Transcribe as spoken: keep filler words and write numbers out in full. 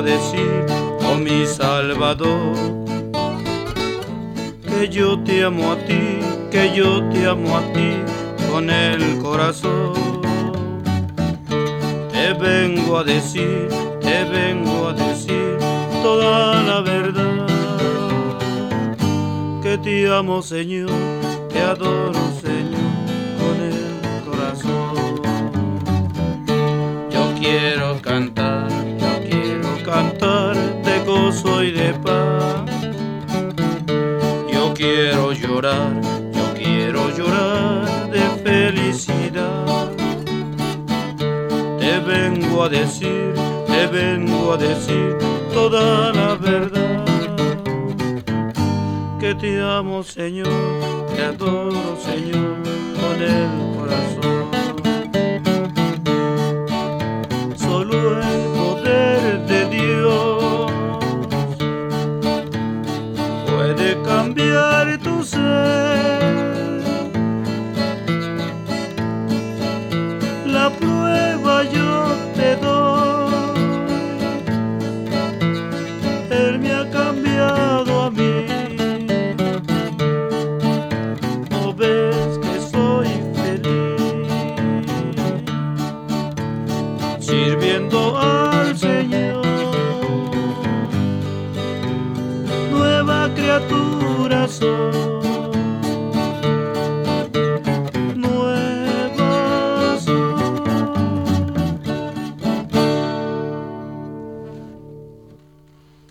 decir, oh mi Salvador, que yo te amo a ti, que yo te amo a ti con el corazón. Te vengo a decir, te vengo a decir toda la verdad, que te amo, Señor, te adoro, Señor, con el corazón. Yo quiero cantar, yo quiero cantar de gozo y de paz. Yo quiero llorar, yo quiero llorar de felicidad. Te vengo a decir, te vengo a decir toda la verdad, que te amo, Señor, te adoro, Señor, con el corazón. Solo el poder de Dios puede cambiar tu ser. La prueba yo te doy, Él me ha cambiado a mí. ¿No ves que soy feliz sirviendo al Señor? Nueva criatura soy,